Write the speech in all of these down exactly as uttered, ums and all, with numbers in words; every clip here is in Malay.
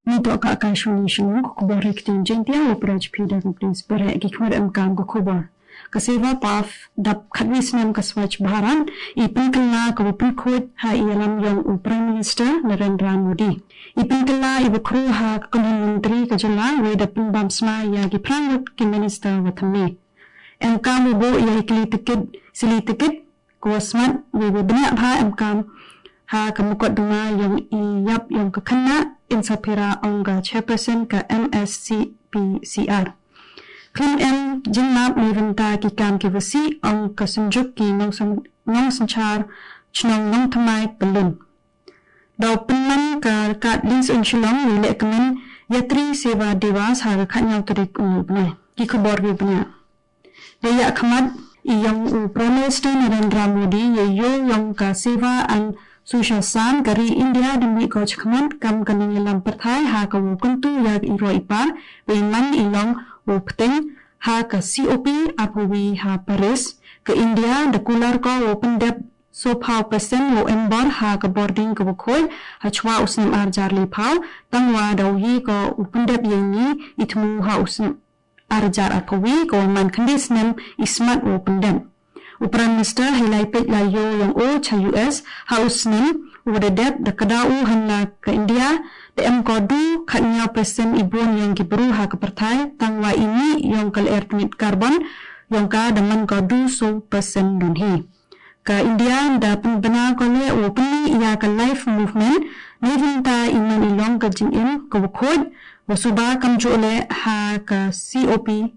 Nito ka akashuni shunung kubor rektin jentia operaj pida kuplis bere gikmar emkam ko kubor. Kaseva paf dap khadwisnam kaswach bharan ipinkalla ko pinkot ha ialam yang Prime Minister Narendra Modi. Ipinkalla ibu kru ha kanan menteri kajala we dapin bamsma ya giprangut ki minister wathame. Emkam bo ya ikli tikit sili tikit ko smat we benya bha emkam ha kamukot dunga yang iyap yang kakana insapira onga chairperson ka M S C P C R. Klim M jinnap nirenta ki kam ki vasi ong kasunjuk ki nong nong sanchar chnong nong thamai pelun. Daw penman ka kat lins unchulong ni lekmen yatri seva dewas har khanyau tarik unubne ki khabor gi bnya. Daya khamat iyang Prime Minister Narendra Modi ye yo yong ka seva an Sushasan kari India demi coach kaman kam kaning ilam perthai ha ka wukuntu yak iro ipar weiman ilong wupting ha ka C O P apuwi ha Paris ke India the kular ko open dep so pau percent wo embor ha ka boarding ka bukhoi ha chwa usnim arjar li pau tangwa dawi ko open dep yengi itmu ha usnim arjar apuwi ko man kandisnem ismat open dep Prime Minister highlighted la yo yang o cha U S house nim wada dep da kadau hanla ke India de em kodu khatnya persen ibon yang gibru ha ke pertai tangwa ini yang kal ertnit carbon yang ka daman kodu so persen dunhi ka India da penbena kole openly ya ka life movement nevinta iman ilong ka jin ko khod wasuba kamjole ha ka C O P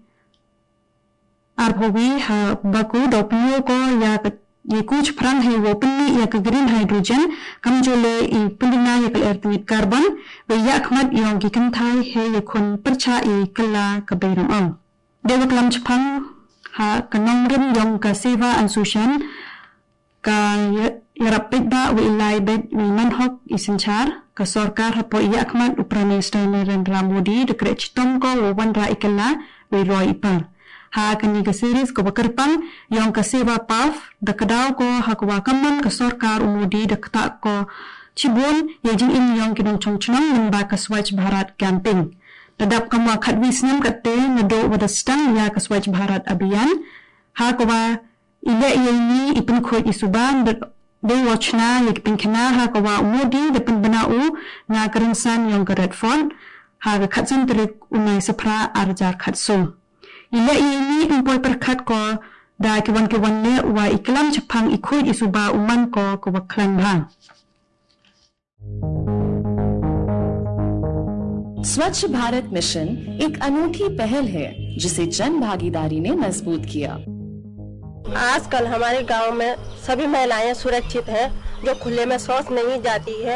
Arbowi ha baku dopio ko ya ye kuch prang hai wo pinni ya ka green hydrogen kamjole i pindina ya kal ertnit carbon we ya khmat yong ki kan thai he ye khun percha i kala ka beiram ong dewa klam chpang ha kanong rim yong ka seva ansushan ka yarapit ba we lai bet we manhok isenchar ka sarkar ha po ya khmat Prime Minister Narendra Modi de krech tom ko wo wan ra ikala we roi ipar ha kani ka series ko bakarpang yang ka seva paf da kadau ko ha ko wakaman ka sarkar umudi da kata ko chibun yajing in yang kinong chongchong min ba ka Swachh Bharat campaign dadap kamwa khatwisnam katte nado wada stang ya ka Swachh Bharat abhiyan ha ko wa ile yeni ipin khoi isuban de watchna yak pinkana ha ko wa umudi da pin banau na karansan yang ka redford ha ka khatsan trik unai sapra arjar khatso Ila ini impoi perkat ko da kiwan-kiwan ne wa iklam chapang ikut isuba uman ko ko baklan bang. स्वच्छ भारत मिशन एक अनूठी पहल है जिसे जन भागीदारी ने मजबूत किया। आजकल हमारे गांव में सभी महिलाएं सुरक्षित हैं जो खुले में शौच नहीं जाती है।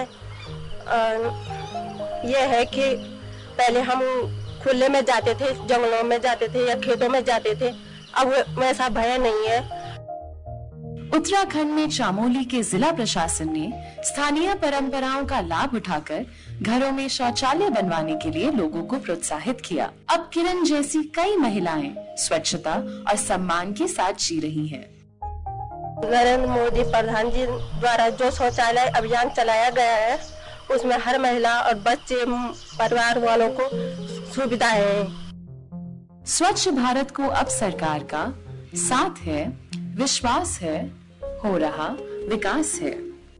यह है कि पहले हम खुले में जाते थे, जंगलों में जाते थे या खेतों में जाते थे, अब वैसा भय नहीं है। उत्तराखंड में चामोली के जिला प्रशासन ने स्थानीय परंपराओं का लाभ उठाकर घरों में शौचालय बनवाने के लिए लोगों को प्रोत्साहित किया। अब किरण जैसी कई महिलाएं स्वच्छता और सम्मान के साथ जी रही हैं। नरेंद्र मोदी प्रधान जी द्वारा जो शौचालय अभियान चलाया गया है उसमें हर महिला और बच्चे परिवार वालों को सुविधाएं हैं। स्वच्छ भारत को अब सरकार का साथ है, विश्वास है, हो रहा विकास है।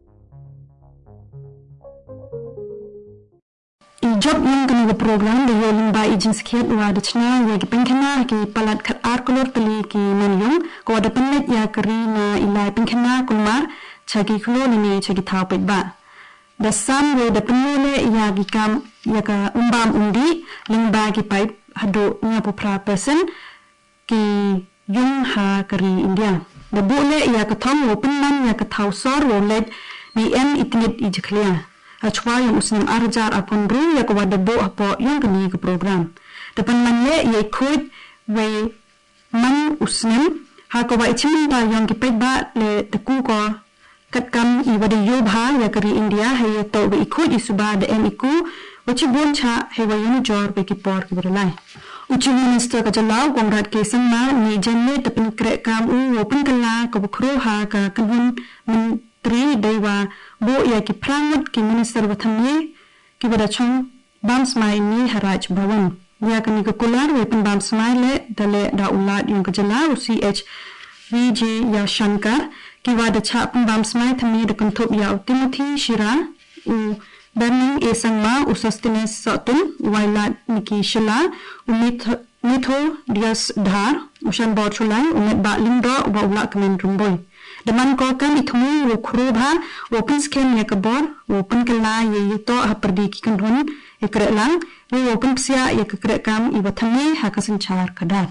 Job yang kena program di Yolimba Ijin Sekiat wa dachna ya ki pengkena ki palat khat ar kolor tali ki maniyong ko ada pennet ya keri na ilai pengkena kulmar chagi klo ni chagi thau pet ba. The sun will the penule ya gikam ya ka umbam undi lingba ki pipe hado nya popra person ki yung ha kari India. The bule ya ka thom open man ya ka thau sor wo led ni em itnit ijklia. Achwa yung usnim arjar apon ru ya ka wada bo apo yung kani ka program. Depan man le ya ikut we man usnim ha ka wa ichiminta yung ki pipe ba le teku ko kat kam i wada yobha ya kari India hai ya to be ikut isuba da em iku wachi boncha hai wa yun jor be ki por ki berlai uchi minister ka jalau kongrat ke sangma ni jenne tapin kre kam u open kala ka bukro ha ka kanun menteri dewa bo ya ki prangat ki minister wathamye ki wada chong bam smai ni haraj bhawan ya kani ka kular we pen bam smai le dale da ulat yung ka jala C H V J ya shankar ki wa da cha pen bam smai thami da kanthop ya Timothy Shira u Berning e sangma u sustenance sotun wailat niki shila u mitho mitho dias dhar ushan borchulai u met ba lingdo wa ulat kamen rumboy Daman ko kan itmu wo khroba wo pinsken ya kabor wo pinkala ye yuto ha perdiki kandun e krelang wo pinsia ya krekam i wathame ha kasanchar kadar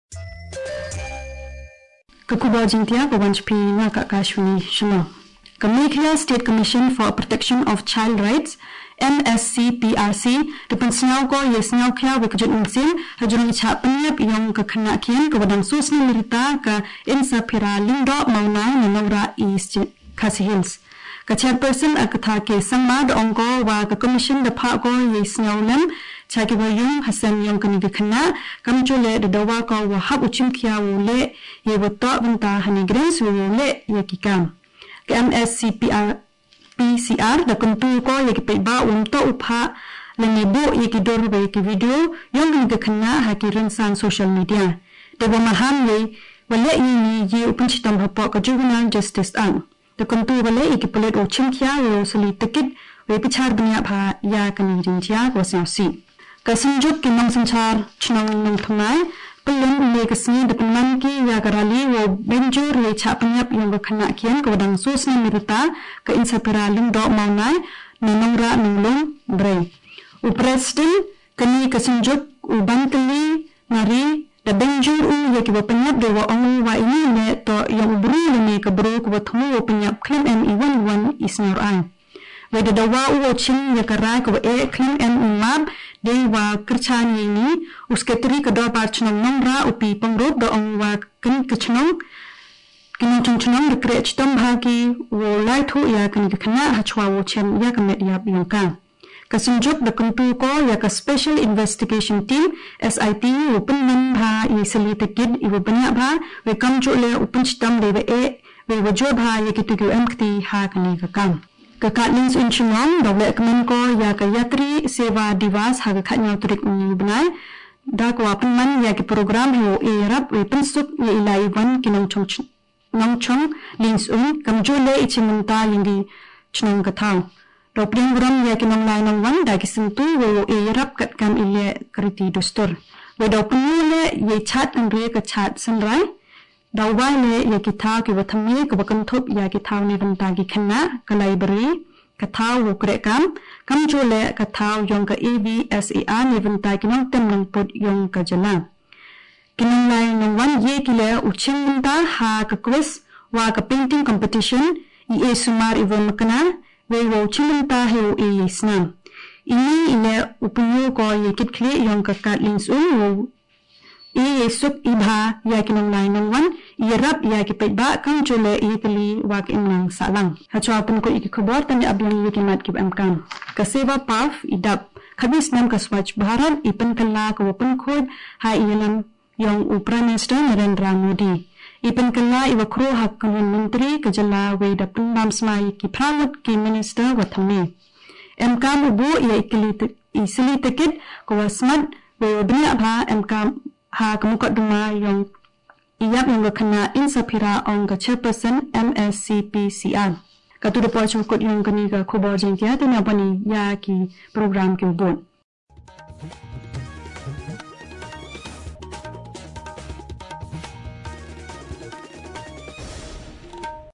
Kakuba jintia bawanchpi na ka kashuni shima Kamekla State Commission for Protection of Child Rights M S C P R C depan senau ko ye senau kya wekjut unsin hajun cha penyap yang ke kena kian ke wadang susni mirita ke insa pira lindo maunai menora east Khasi Hills ke chairperson akatha ke sangma de ongko wa ke commission de pha ko ye senau lem cha ke yung hasan yang kani ke kena kam chole de dawa ko wa hab uchim kya wo le ye wato banta hani grens wo le ye kikam ke M S C P R P C R da kuntu ko ye ki ba unto upha le nebo ye ki dor be ki video yung ni ke khna ha ki ran social media de ba maham ye wale ni ye upin chitam hapo ka juvenile justice ang da kuntu wale ye ki polet o chimkhya wo sali tikit we pichar dunya pha ya kani rinchia ko sa si ka sinjuk ki nam sanchar chnong nang thmai pelum le kesini depan man ki ya karali wo benjur ye chapanyap yang khana kian ko dang susni mirita ke insapira lindo maunai ninongra ninglong brei u president kani kesinjuk u bantli ngari da benjur u ye ki bapanyap de wa ong wa ini ne to yang bru ne ke bru ko thmu panyap claim and even one is nor ai we da wa u chin ye karai ko e claim and map de wa kerchani ni uske tri ka do par chnong nongra upi pangrot do ong wa kin kchnong kin chnong de kre chtam bhagi wo lai thu ya kin khna ha chwa wo chen ya ka met ya bi ka kasinjuk de kuntu ko ya ka special investigation team S I T open man bha isali te kid i wo banya bha we kam chu le open chtam de we e we wo jo bha ye ki tu M kti ha kani ka kam Kakatlins Unchimong, Doble Kamenko, Yaka Yatri, Seva Divas, Haga Katnya Turik Nubnai, Dak Wapenman, Yaki program, Yo Erap, Weapon Sup, Yilai Van, Kinong Chong Nong Chong, Lins Un, Kamjule, Ichimunta, Yingi Chnong Katao. Dopling Ram, Yakinong Line One, Dakisintu, Yo Erap, Katkam Ile Kriti Dostor. Wedopenule, Ye Chat and Reka Chat Sunrai. Dawai le ya kitau ki wathami ko bakanthop ya kitau ni banta ki khna ka library kathau wo krekam kam chole kathau yong ka A B S A R ni banta ki nong tem nong pot yong ka jala kinong lai nong wan ye ki le uching banta ha ka quiz wa ka painting competition I e sumar iwon makna we wo chimanta he o e snam ini ile upunyo ko ye kit kle yong ka katlins un I sup ibha ya kinong lai nong wan irap ya ki peba kang chule itali wak inang salang hachwa pun ko ikikobor tani ablang yikimat kib amkan kaseva paf idap khabis nam ka swachh bharat ipan kala ko pun khod ha ilam yong prime minister Narendra Modi ipan kala iwakro hak kanun menteri kajala we dapun nam smai ki prawat ki minister wathame amkam ubu ya ikili isili tikit ko wasmat we dunya bha amkam ha kamukat duma yang iyap yang kena insapira ong ka chairperson M S C P C R katu de pochu kot yang kani ka khobar jing kya tena pani ya ki program ke bon